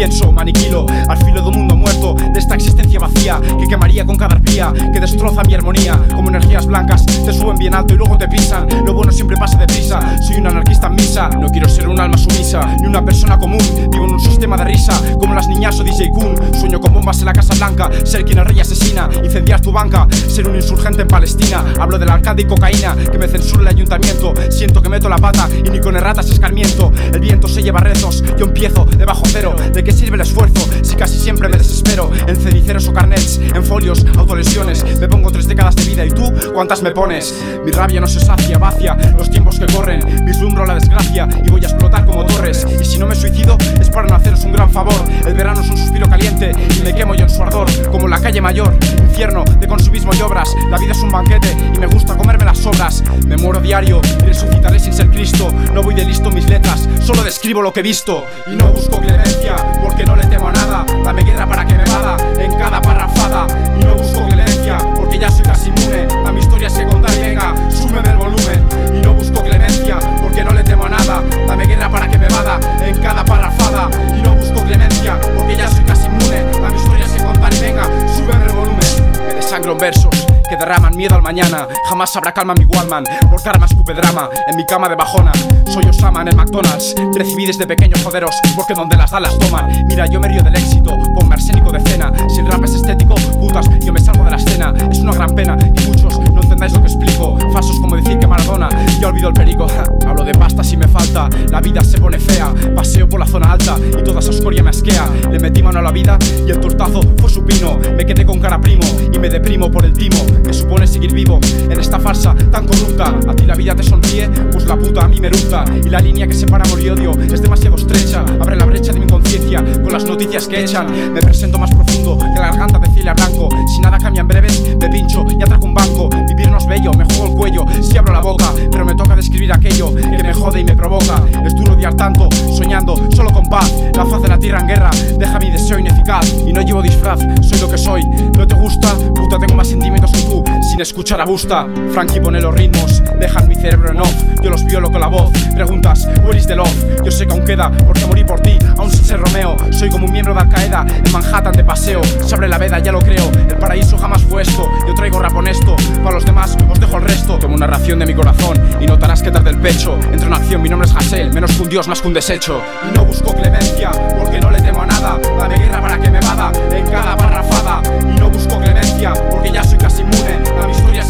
pienso, me aniquilo al filo de un mundo muerto, de esta existencia vacía que quemaría con cada arpía, que destroza mi armonía. Como energías blancas te suben bien alto y luego te pisan. Lo bueno siempre pasa deprisa, soy un anarquista en misa. No quiero ser un alma sumisa, ni una persona común. Vivo en un sistema de risa, como las niñas o DJ Kun. Sueño con bombas en la Casa Blanca, ser quien el rey asesina, incendiar tu banca, ser un insurgente en Palestina. Hablo del alcalde y cocaína, que me censura el ayuntamiento. Siento que meto la pata y ni con erratas escarmiento. El viento se lleva rezos, yo empiezo de bajo cero. ¿De qué sirve el esfuerzo si casi siempre me desespero? En ceniceros o carnets, en folios, autolesiones. Me pongo 3 décadas de vida y tú, ¿cuántas me pones? Mi rabia no se sacia, vacía los tiempos que corren. Vislumbro la desgracia y voy a explotar como torres. Y si no me suicido es para no haceros un gran favor. El verano es un suspiro caliente y me quemo yo en su ardor. Como la calle mayor, infierno de consumismo y obras. La vida es un banquete y me gusta comerme las sobras. Me muero diario y resucitaré sin ser Cristo. No voy de listo en mis letras, solo describo lo que he visto. Y no busco clemencia porque no le temo a nada. Dame guerra para que me vada en cada parrafada. Y no busco clemencia porque ya soy casi inmune a mi historia sé contar y venga, súbeme el volumen. Y no busco clemencia porque no le temo a nada. Dame guerra para que me vada en cada parrafada. Y no busco clemencia porque ya soy casi inmune a mi historia sé contar y venga, súbeme el volumen. Me desangro en versos que derraman miedo al mañana. Jamás habrá calma en mi Walkman, por karma escupe drama en mi cama de bajona. Soy Osama en el McDonald's, recibí desde pequeño joderos porque donde las da las toman. Mira, yo me río del éxito, ponme arsénico de cena. Si el rap es estético, putas, yo me salgo de la escena. Es una gran pena que muchos no entendáis lo que explico. Falsos como decir que Maradona ya olvidó el perico. Hablo de pasta si me falta, la vida se pone fea. Paseo por la zona alta y toda esa escoria me asquea. Le metí mano a la vida y el tortazo fue supino. Me quedé con cara primo y me deprimo por el timo que supone seguir vivo en esta farsa tan corrupta. A ti la vida te sonríe, pues la puta a mí me eructa. Y la línea que separa amor y odio es demasiado estrecha. Abre la brecha de mi conciencia con las noticias que echan. Me presento más profundo que la garganta de Cilia Blanco. Si nada cambia en breves, me pincho y atraco un banco. Vivir no es bello, me juego el cuello si abro la boca. Pero me toca describir aquello que me jode y me provoca. Es duro odiar tanto, soñando solo con paz. La faz de la tierra en guerra deja mi deseo ineficaz. Y no llevo disfraz, soy lo que soy. ¿No te gusta? Puta, tengo más sentimientos que tú sin escuchar a Busta. Frankie pone los ritmos, dejan mi cerebro en off. Yo los violo con la voz, preguntas, where is the love? Yo sé que aún queda, porque morí por ti, aún sin ser Romeo. Soy como un miembro de Al Qaeda, en Manhattan de paseo. Se abre la veda, ya lo creo, el paraíso jamás fue esto. Yo traigo rap honesto, para los demás os dejo el resto. Tomo una ración de mi corazón y notarás que tarde el pecho. Entro en acción, mi nombre es Hassel, menos que un dios, más que un desecho. Y no busco clemencia, porque no le temo a nada. Dame guerra para que me vada en cada parrafada. Y no busco clemencia, porque ya soy casi inmune a mi historia